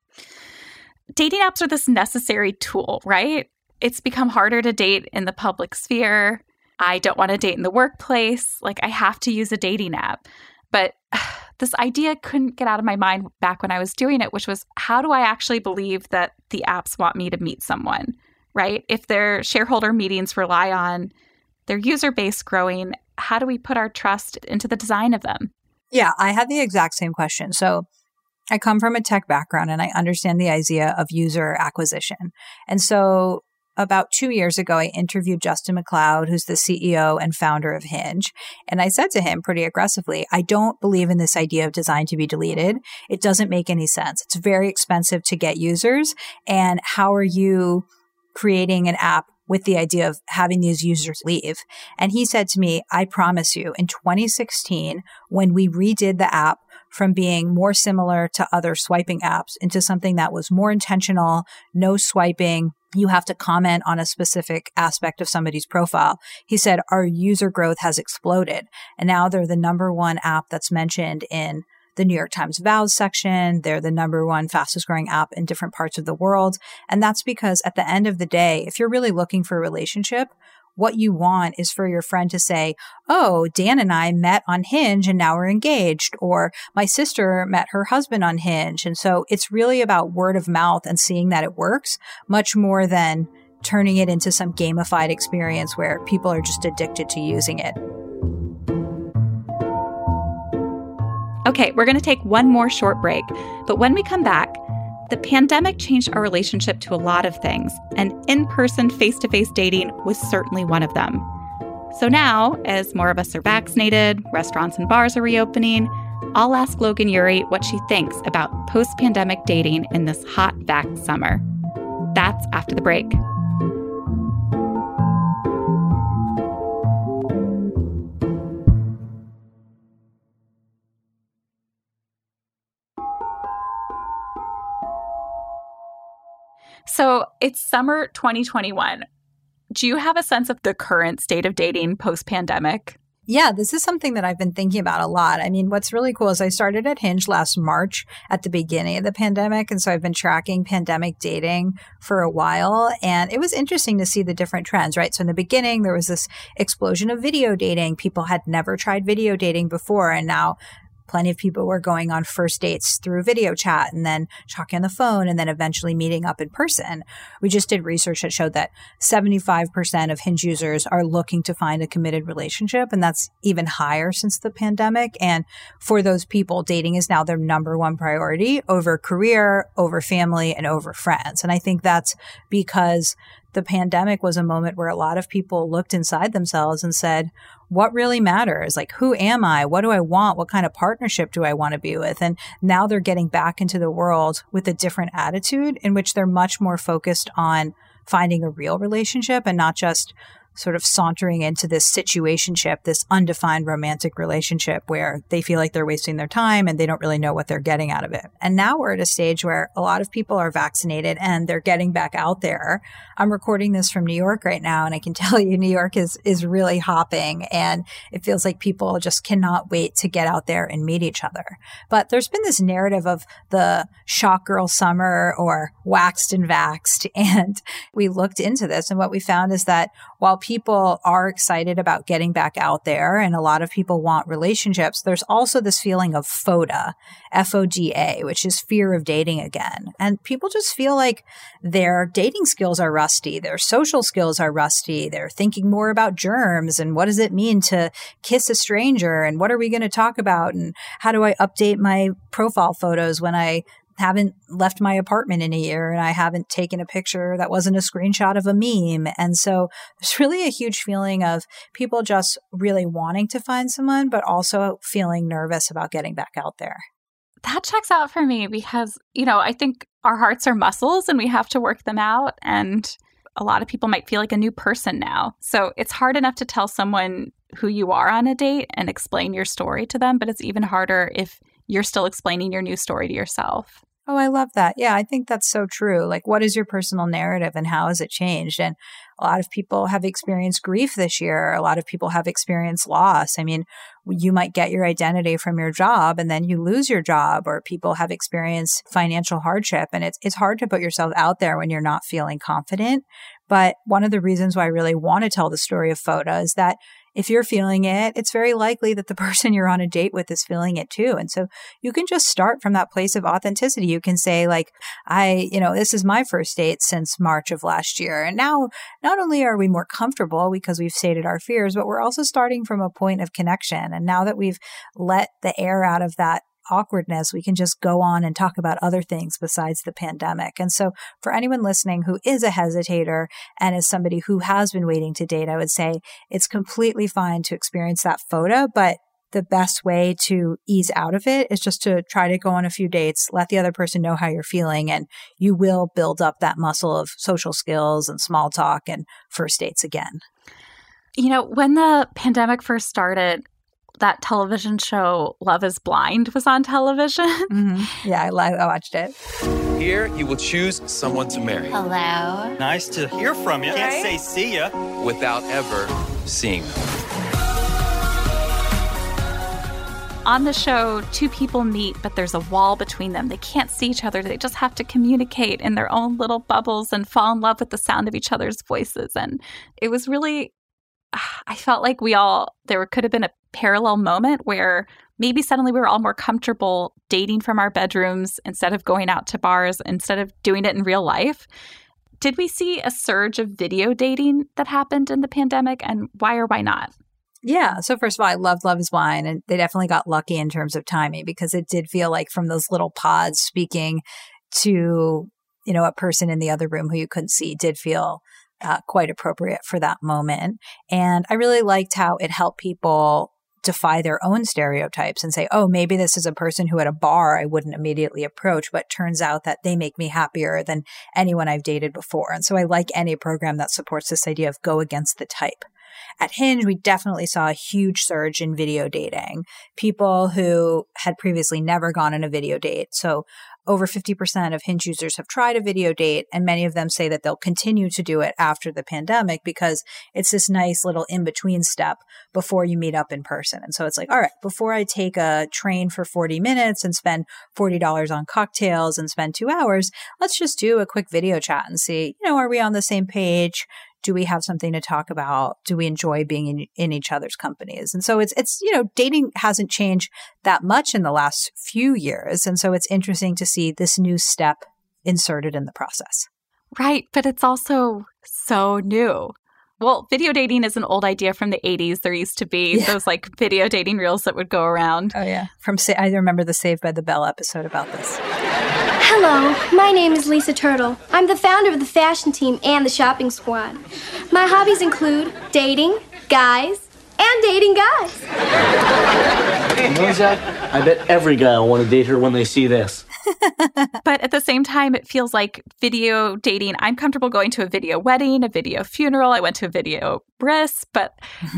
Speaker 2: Dating apps are this necessary tool, right? It's become harder to date in the public sphere. I don't want to date in the workplace. Like, I have to use a dating app. But this idea couldn't get out of my mind back when I was doing it, which was, how do I actually believe that the apps want me to meet someone, right? If their shareholder meetings rely on their user base growing, how do we put our trust into the design of them?
Speaker 3: Yeah, I had the exact same question. So I come from a tech background and I understand the idea of user acquisition. And so about 2 years ago, I interviewed Justin McLeod, who's the CEO and founder of Hinge. And I said to him pretty aggressively, I don't believe in this idea of design to be deleted. It doesn't make any sense. It's very expensive to get users. And how are you creating an app with the idea of having these users leave? And he said to me, I promise you, in 2016, when we redid the app from being more similar to other swiping apps into something that was more intentional, no swiping, you have to comment on a specific aspect of somebody's profile. He said, our user growth has exploded. And now they're the number one app that's mentioned in the New York Times Vows section. They're the number one fastest growing app in different parts of the world. And that's because at the end of the day, if you're really looking for a relationship, what you want is for your friend to say, oh, Dan and I met on Hinge and now we're engaged, or my sister met her husband on Hinge. And so it's really about word of mouth and seeing that it works much more than turning it into some gamified experience where people are just addicted to using it.
Speaker 2: Okay, we're going to take one more short break. But when we come back, the pandemic changed our relationship to a lot of things, and in-person, face-to-face dating was certainly one of them. So now, as more of us are vaccinated, restaurants and bars are reopening, I'll ask Logan Ury what she thinks about post-pandemic dating in this hot vax summer. That's after the break. So it's summer 2021. Do you have a sense of the current state of dating post-pandemic?
Speaker 3: Yeah, this is something that I've been thinking about a lot. I mean, what's really cool is I started at Hinge last March at the beginning of the pandemic. And so I've been tracking pandemic dating for a while. And it was interesting to see the different trends, right? So in the beginning, there was this explosion of video dating. People had never tried video dating before. And now Plenty of people were going on first dates through video chat and then talking on the phone and then eventually meeting up in person. We just did research that showed that 75% of Hinge users are looking to find a committed relationship, and that's even higher since the pandemic. And for those people, dating is now their number one priority over career, over family, and over friends. And I think that's because the pandemic was a moment where a lot of people looked inside themselves and said, what really matters? Like, who am I? What do I want? What kind of partnership do I want to be with? And now they're getting back into the world with a different attitude in which they're much more focused on finding a real relationship and not just sort of sauntering into this situationship, this undefined romantic relationship where they feel like they're wasting their time and they don't really know what they're getting out of it. And now we're at a stage where a lot of people are vaccinated and they're getting back out there. I'm recording this from New York right now, and I can tell you New York is really hopping, and it feels like people just cannot wait to get out there and meet each other. But there's been this narrative of the shock girl summer or waxed and vaxxed, and we looked into this, and what we found is that while people are excited about getting back out there and a lot of people want relationships, there's also this feeling of FODA, F-O-D-A, which is fear of dating again. And people just feel like their dating skills are rusty, their social skills are rusty, they're thinking more about germs and what does it mean to kiss a stranger and what are we going to talk about and how do I update my profile photos when I haven't left my apartment in a year and I haven't taken a picture that wasn't a screenshot of a meme. And so there's really a huge feeling of people just really wanting to find someone, but also feeling nervous about getting back out there.
Speaker 2: That checks out for me because, I think our hearts are muscles and we have to work them out. And a lot of people might feel like a new person now. So it's hard enough to tell someone who you are on a date and explain your story to them, but it's even harder if you're still explaining your new story to yourself.
Speaker 3: Oh, I love that. Yeah, I think that's so true. Like, what is your personal narrative and how has it changed? And a lot of people have experienced grief this year. A lot of people have experienced loss. I mean, you might get your identity from your job and then you lose your job, or people have experienced financial hardship. And it's hard to put yourself out there when you're not feeling confident. But one of the reasons why I really want to tell the story of FODA is that if you're feeling it, it's very likely that the person you're on a date with is feeling it too. And so you can just start from that place of authenticity. You can say like, this is my first date since March of last year. And now not only are we more comfortable because we've stated our fears, but we're also starting from a point of connection. And now that we've let the air out of that awkwardness, we can just go on and talk about other things besides the pandemic. And so for anyone listening who is a hesitator and is somebody who has been waiting to date, I would say it's completely fine to experience that FODA, but the best way to ease out of it is just to try to go on a few dates, let the other person know how you're feeling, and you will build up that muscle of social skills and small talk and first dates again.
Speaker 2: When the pandemic first started, that television show Love is Blind was on television.
Speaker 3: Mm-hmm. Yeah, I watched it.
Speaker 6: Here, you will choose someone to marry.
Speaker 7: Hello.
Speaker 8: Nice to hear from you. Can't say see ya.
Speaker 6: Without ever seeing them.
Speaker 2: On the show, two people meet, but there's a wall between them. They can't see each other. They just have to communicate in their own little bubbles and fall in love with the sound of each other's voices. And it was really, I felt like there could have been a parallel moment where maybe suddenly we were all more comfortable dating from our bedrooms instead of going out to bars, instead of doing it in real life. Did we see a surge of video dating that happened in the pandemic, and why or why not?
Speaker 3: Yeah. So first of all, I loved Love is Blind, and they definitely got lucky in terms of timing because it did feel like from those little pods speaking to, a person in the other room who you couldn't see did feel quite appropriate for that moment. And I really liked how it helped people defy their own stereotypes and say, oh, maybe this is a person who at a bar I wouldn't immediately approach, but turns out that they make me happier than anyone I've dated before. And so I like any program that supports this idea of go against the type. At Hinge, we definitely saw a huge surge in video dating. People who had previously never gone on a video date. So over 50% of Hinge users have tried a video date, and many of them say that they'll continue to do it after the pandemic because it's this nice little in-between step before you meet up in person. And so it's like, all right, before I take a train for 40 minutes and spend $40 on cocktails and spend 2 hours, let's just do a quick video chat and see, are we on the same page? Do we have something to talk about? Do we enjoy being in each other's companies? And so it's, dating hasn't changed that much in the last few years. And so it's interesting to see this new step inserted in the process.
Speaker 2: Right. But it's also so new. Well, video dating is an old idea from the 80s. There used to be those like video dating reels that would go around.
Speaker 3: Oh, yeah. I remember the Saved by the Bell episode about this.
Speaker 7: Hello, my name is Lisa Turtle. I'm the founder of the fashion team and the shopping squad. My hobbies include dating guys and dating guys.
Speaker 9: You know, Zach, I bet every guy will want to date her when they see this.
Speaker 2: But at the same time, it feels like video dating. I'm comfortable going to a video wedding, a video funeral. I went to a video bris, but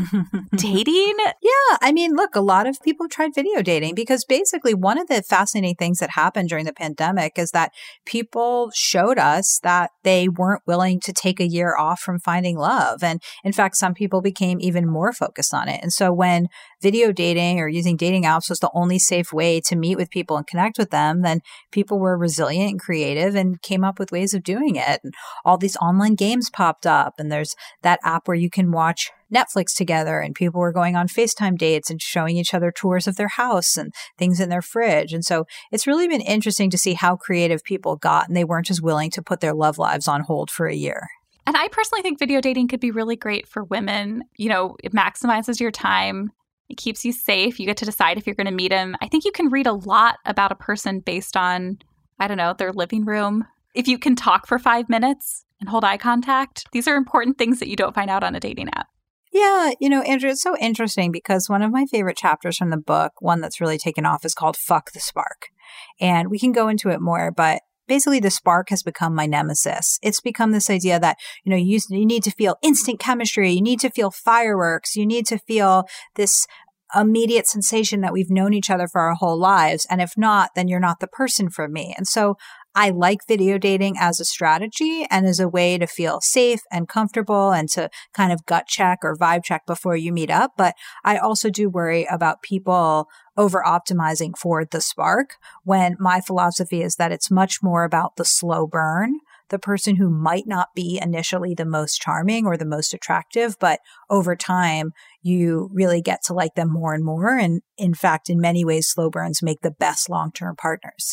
Speaker 2: dating?
Speaker 3: Yeah. I mean, look, a lot of people tried video dating because basically one of the fascinating things that happened during the pandemic is that people showed us that they weren't willing to take a year off from finding love. And in fact, some people became even more focused on it. And so when video dating or using dating apps was the only safe way to meet with people and connect with them, then people were resilient and creative and came up with ways of doing it. And all these online games popped up. And there's that app where you can watch Netflix together, and people were going on FaceTime dates and showing each other tours of their house and things in their fridge. And so it's really been interesting to see how creative people got, and they weren't just willing to put their love lives on hold for a year.
Speaker 2: And I personally think video dating could be really great for women. You know, it maximizes your time. It keeps you safe. You get to decide if you're going to meet them. I think you can read a lot about a person based on, I don't know, their living room. If you can talk for 5 minutes and hold eye contact, these are important things that you don't find out on a dating app.
Speaker 3: Yeah, Andrew, it's so interesting because one of my favorite chapters from the book, one that's really taken off, is called Fuck the Spark. And we can go into it more, but basically the spark has become my nemesis. It's become this idea that, you need to feel instant chemistry. You need to feel fireworks. You need to feel this immediate sensation that we've known each other for our whole lives. And if not, then you're not the person for me. And so I like video dating as a strategy and as a way to feel safe and comfortable and to kind of gut check or vibe check before you meet up. But I also do worry about people over optimizing for the spark when my philosophy is that it's much more about the slow burn, the person who might not be initially the most charming or the most attractive, but over time, you really get to like them more and more. And in fact, in many ways, slow burns make the best long-term partners.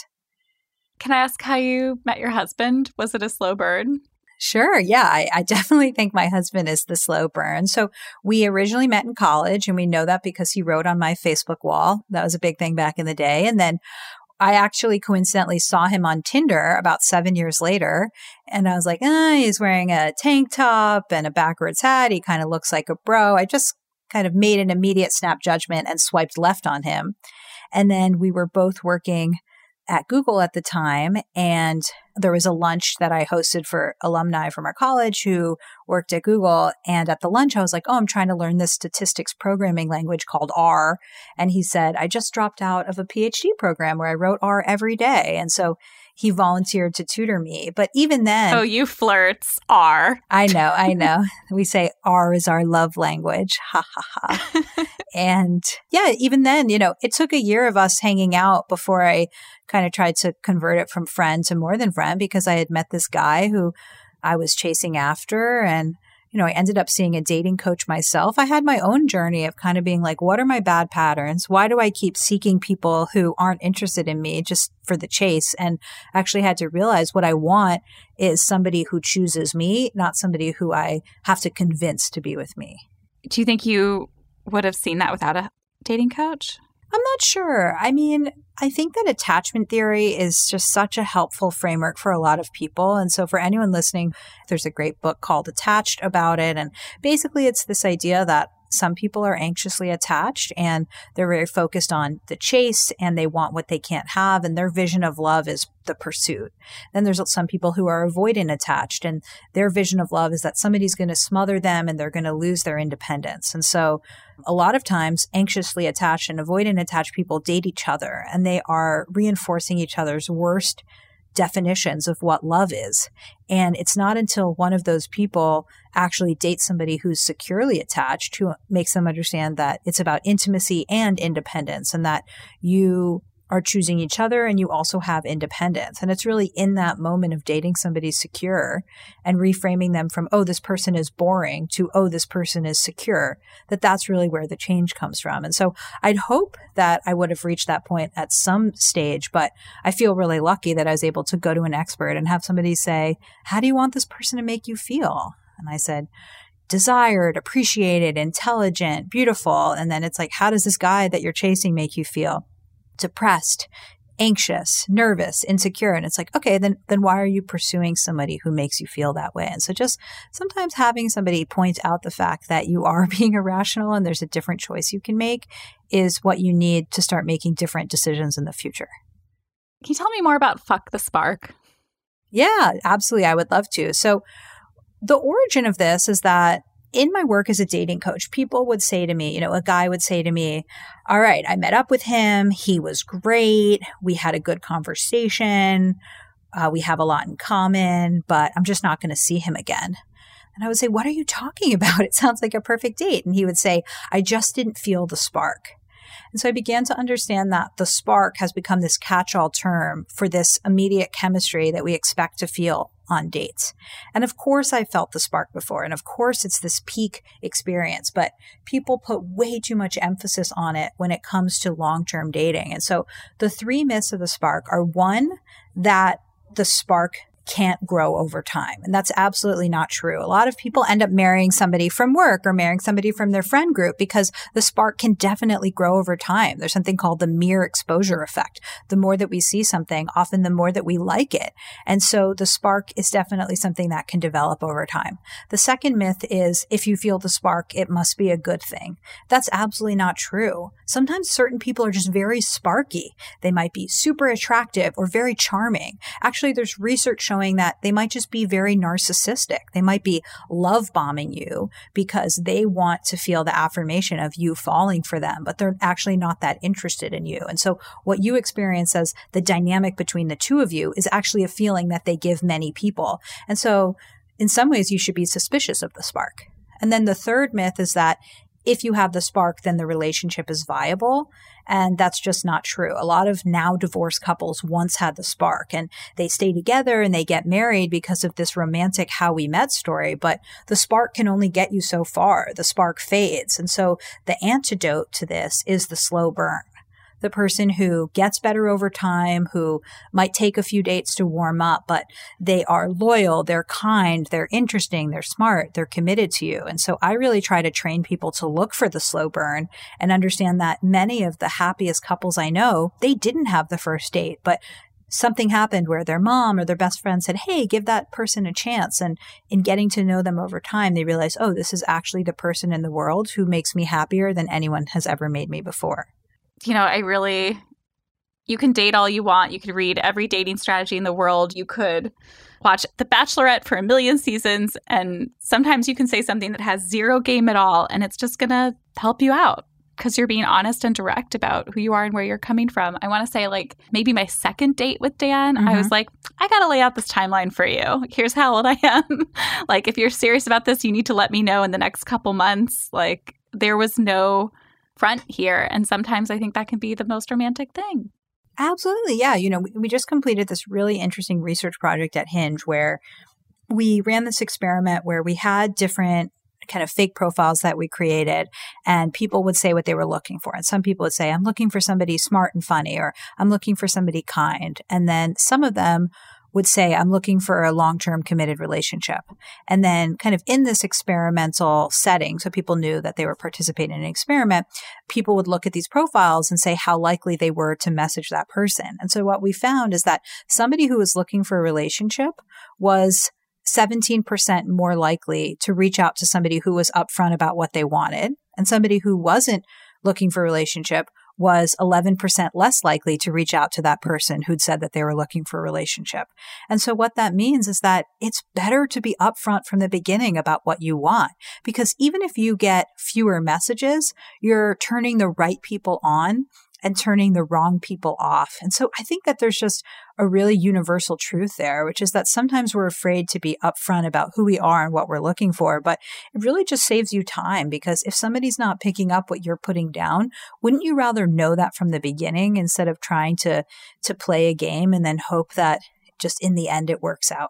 Speaker 2: Can I ask how you met your husband? Was it a slow burn?
Speaker 3: Sure. Yeah, I definitely think my husband is the slow burn. So we originally met in college, and we know that because he wrote on my Facebook wall. That was a big thing back in the day. And then I actually coincidentally saw him on Tinder about 7 years later. And I was like, he's wearing a tank top and a backwards hat. He kind of looks like a bro. I just kind of made an immediate snap judgment and swiped left on him. And then we were both working at Google at the time. And there was a lunch that I hosted for alumni from our college who worked at Google. And at the lunch, I was like, I'm trying to learn this statistics programming language called R. And he said, I just dropped out of a PhD program where I wrote R every day. And so he volunteered to tutor me. But even then...
Speaker 2: Oh, you flirts, R.
Speaker 3: I know. We say R is our love language. Ha, ha, ha. And yeah, even then, it took a year of us hanging out before I kind of tried to convert it from friend to more than friend, because I had met this guy who I was chasing after. And, I ended up seeing a dating coach myself. I had my own journey of kind of being like, what are my bad patterns? Why do I keep seeking people who aren't interested in me just for the chase? And actually had to realize what I want is somebody who chooses me, not somebody who I have to convince to be with me.
Speaker 2: Do you think you would have seen that without a dating coach?
Speaker 3: I'm not sure. I mean, I think that attachment theory is just such a helpful framework for a lot of people. And so for anyone listening, there's a great book called Attached about it. And basically it's this idea that some people are anxiously attached and they're very focused on the chase and they want what they can't have. And their vision of love is the pursuit. Then there's some people who are avoidant attached, and their vision of love is that somebody's going to smother them and they're going to lose their independence. And so a lot of times anxiously attached and avoidant attached people date each other, and they are reinforcing each other's worst definitions of what love is. And it's not until one of those people actually dates somebody who's securely attached who makes them understand that it's about intimacy and independence, and that you are choosing each other and you also have independence. And it's really in that moment of dating somebody secure and reframing them from, oh, this person is boring to, oh, this person is secure, that's really where the change comes from. And so I'd hope that I would have reached that point at some stage, but I feel really lucky that I was able to go to an expert and have somebody say, how do you want this person to make you feel? And I said, desired, appreciated, intelligent, beautiful. And then it's like, how does this guy that you're chasing make you feel? Depressed, anxious, nervous, insecure. And it's like, okay, then why are you pursuing somebody who makes you feel that way? And so just sometimes having somebody point out the fact that you are being irrational and there's a different choice you can make is what you need to start making different decisions in the future.
Speaker 2: Can you tell me more about Fuck the Spark?
Speaker 3: Yeah, absolutely. I would love to. So the origin of this is that in my work as a dating coach, people would say to me, a guy would say to me, all right, I met up with him. He was great. We had a good conversation. We have a lot in common, but I'm just not going to see him again. And I would say, what are you talking about? It sounds like a perfect date. And he would say, I just didn't feel the spark. And so I began to understand that the spark has become this catch-all term for this immediate chemistry that we expect to feel on dates. And of course, I felt the spark before. And of course, it's this peak experience, but people put way too much emphasis on it when it comes to long-term dating. And so the 3 myths of the spark are, 1, that the spark can't grow over time. And that's absolutely not true. A lot of people end up marrying somebody from work or marrying somebody from their friend group because the spark can definitely grow over time. There's something called the mere exposure effect. The more that we see something, often the more that we like it. And so the spark is definitely something that can develop over time. The second myth is, if you feel the spark, it must be a good thing. That's absolutely not true. Sometimes certain people are just very sparky. They might be super attractive or very charming. Actually, there's research showing that they might just be very narcissistic. They might be love bombing you because they want to feel the affirmation of you falling for them, but they're actually not that interested in you. And so what you experience as the dynamic between the two of you is actually a feeling that they give many people. And so in some ways, you should be suspicious of the spark. And then the third myth is that if you have the spark, then the relationship is viable. And that's just not true. A lot of now divorced couples once had the spark and they stay together and they get married because of this romantic how we met story. But the spark can only get you so far. The spark fades. And so the antidote to this is the slow burn. The person who gets better over time, who might take a few dates to warm up, but they are loyal, they're kind, they're interesting, they're smart, they're committed to you. And so I really try to train people to look for the slow burn and understand that many of the happiest couples I know, they didn't have the first date, but something happened where their mom or their best friend said, hey, give that person a chance. And in getting to know them over time, they realize, oh, this is actually the person in the world who makes me happier than anyone has ever made me before.
Speaker 2: You can date all you want. You could read every dating strategy in the world. You could watch The Bachelorette for 1 million seasons. And sometimes you can say something that has zero game at all. And it's just going to help you out because you're being honest and direct about who you are and where you're coming from. I want to say maybe my second date with Dan, I was like, I got to lay out this timeline for you. Here's how old I am. If you're serious about this, you need to let me know in the next couple months. There was no front here. And sometimes I think that can be the most romantic thing.
Speaker 3: Absolutely. Yeah. We just completed this really interesting research project at Hinge where we ran this experiment where we had different kind of fake profiles that we created and people would say what they were looking for. And some people would say, I'm looking for somebody smart and funny, or I'm looking for somebody kind. And then some of them would say, I'm looking for a long-term committed relationship. And then kind of in this experimental setting, so people knew that they were participating in an experiment, people would look at these profiles and say how likely they were to message that person. And so what we found is that somebody who was looking for a relationship was 17% more likely to reach out to somebody who was upfront about what they wanted. And somebody who wasn't looking for a relationship was 11% less likely to reach out to that person who'd said that they were looking for a relationship. And so what that means is that it's better to be upfront from the beginning about what you want, because even if you get fewer messages, you're turning the right people on and turning the wrong people off. And so I think that there's just a really universal truth there, which is that sometimes we're afraid to be upfront about who we are and what we're looking for, but it really just saves you time, because if somebody's not picking up what you're putting down, wouldn't you rather know that from the beginning instead of trying to play a game and then hope that just in the end it works out?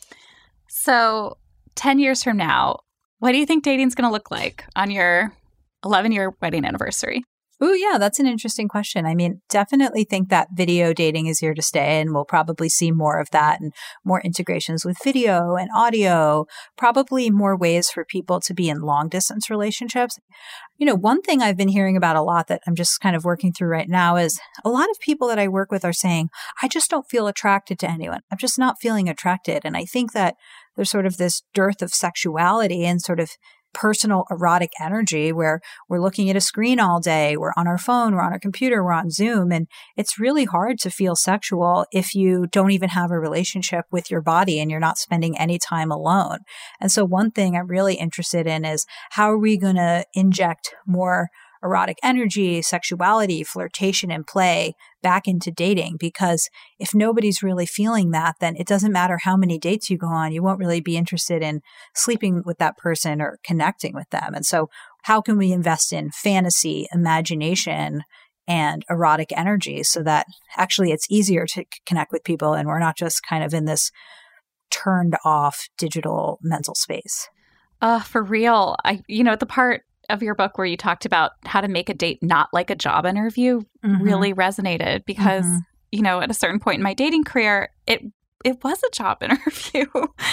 Speaker 2: So 10 years from now, what do you think dating's going to look like on your 11-year wedding anniversary?
Speaker 3: Oh, yeah, that's an interesting question. I mean, definitely think that video dating is here to stay, and we'll probably see more of that and more integrations with video and audio, probably more ways for people to be in long distance relationships. You know, one thing I've been hearing about a lot that I'm just kind of working through right now is a lot of people that I work with are saying, I just don't feel attracted to anyone. I'm just not feeling attracted. And I think that there's sort of this dearth of sexuality and sort of personal erotic energy where we're looking at a screen all day, we're on our phone, we're on our computer, we're on Zoom, and it's really hard to feel sexual if you don't even have a relationship with your body and you're not spending any time alone. And so one thing I'm really interested in is how are we going to inject more erotic energy, sexuality, flirtation, and play back into dating? Because if nobody's really feeling that, then it doesn't matter how many dates you go on. You won't really be interested in sleeping with that person or connecting with them. And so how can we invest in fantasy, imagination, and erotic energy so that actually it's easier to connect with people and we're not just kind of in this turned off digital mental space?
Speaker 2: For real. The part of your book where you talked about how to make a date not like a job interview really resonated because, at a certain point in my dating career, it was a job interview.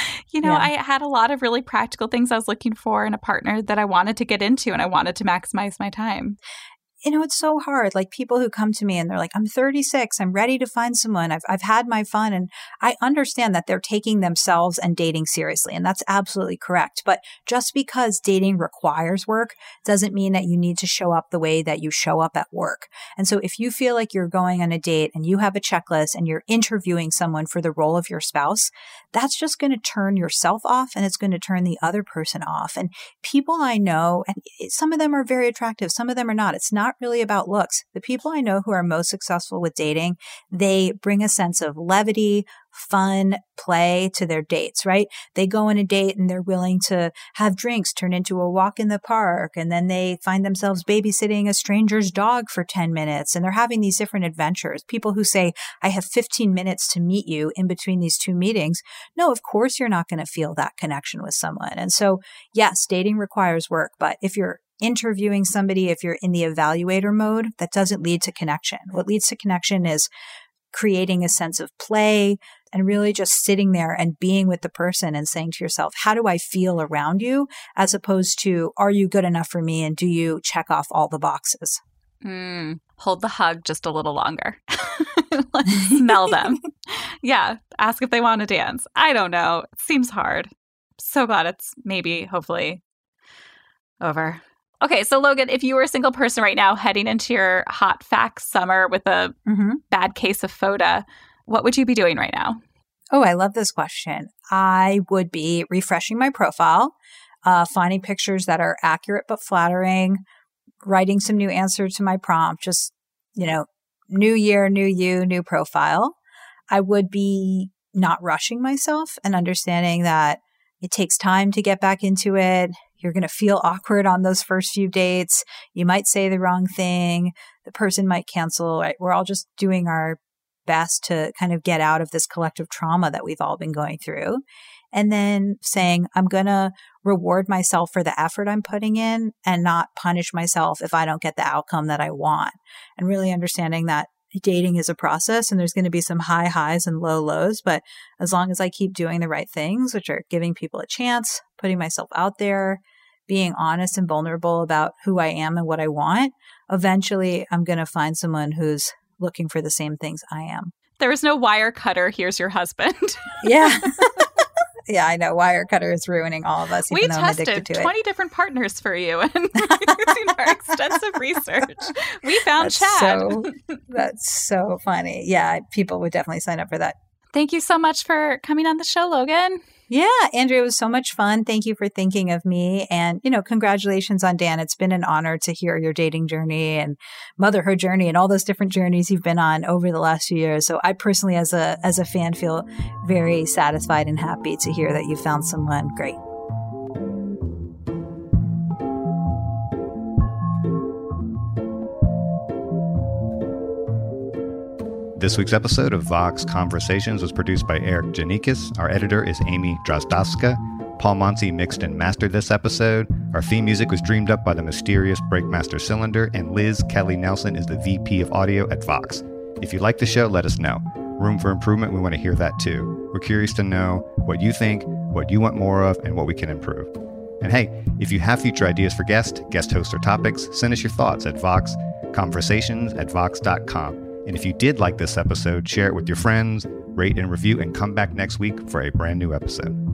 Speaker 2: I had a lot of really practical things I was looking for in a partner that I wanted to get into and I wanted to maximize my time.
Speaker 3: It's so hard. Like people who come to me and they're like, I'm 36. I'm ready to find someone. I've had my fun. And I understand that they're taking themselves and dating seriously. And that's absolutely correct. But just because dating requires work doesn't mean that you need to show up the way that you show up at work. And so if you feel like you're going on a date and you have a checklist and you're interviewing someone for the role of your spouse, that's just going to turn yourself off and it's going to turn the other person off. And people I know, and some of them are very attractive, some of them are not. It's not really about looks. The people I know who are most successful with dating, they bring a sense of levity, fun, play to their dates, right? They go on a date and they're willing to have drinks turn into a walk in the park. And then they find themselves babysitting a stranger's dog for 10 minutes. And they're having these different adventures. People who say, I have 15 minutes to meet you in between these two meetings. No, of course you're not going to feel that connection with someone. And so, yes, dating requires work. But if you're interviewing somebody, if you're in the evaluator mode, that doesn't lead to connection. What leads to connection is creating a sense of play and really just sitting there and being with the person and saying to yourself, how do I feel around you? As opposed to, are you good enough for me? And do you check off all the boxes?
Speaker 2: Hold the hug just a little longer. Let's smell them. Yeah. Ask if they want to dance. I don't know. It seems hard. So glad it's maybe, hopefully, over. Okay, so Logan, if you were a single person right now heading into your hot facts summer with a bad case of FODA, what would you be doing right now?
Speaker 3: Oh, I love this question. I would be refreshing my profile, finding pictures that are accurate but flattering, writing some new answers to my prompt, just, new year, new you, new profile. I would be not rushing myself and understanding that it takes time to get back into it. You're going to feel awkward on those first few dates. You might say the wrong thing. The person might cancel. Right? We're all just doing our best to kind of get out of this collective trauma that we've all been going through. And then saying, I'm going to reward myself for the effort I'm putting in and not punish myself if I don't get the outcome that I want. And really understanding that dating is a process and there's going to be some high highs and low lows. But as long as I keep doing the right things, which are giving people a chance, putting myself out there, being honest and vulnerable about who I am and what I want, eventually I'm going to find someone who's looking for the same things I am.
Speaker 2: There is no wire cutter. Here's your husband.
Speaker 3: Yeah. Yeah, I know. Wirecutter is ruining all of us.
Speaker 2: We tested 20 different partners for you and using our extensive research. We found Chad.
Speaker 3: That's so funny. Yeah, people would definitely sign up for that.
Speaker 2: Thank you so much for coming on the show, Logan.
Speaker 3: Yeah, Andrea, it was so much fun. Thank you for thinking of me. And, congratulations on Dan. It's been an honor to hear your dating journey and motherhood journey and all those different journeys you've been on over the last few years. So I personally, as a fan, feel very satisfied and happy to hear that you found someone great.
Speaker 5: This week's episode of Vox Conversations was produced by Eric Janikis. Our editor is Amy Drozdowska. Paul Monty mixed and mastered this episode. Our theme music was dreamed up by the mysterious Breakmaster Cylinder, and Liz Kelly Nelson is the VP of Audio at Vox. If you like the show, let us know. Room for improvement, we want to hear that too. We're curious to know what you think, what you want more of, and what we can improve. And hey, if you have future ideas for guest hosts, or topics, send us your thoughts at voxconversations@vox.com. And if you did like this episode, share it with your friends, rate and review, and come back next week for a brand new episode.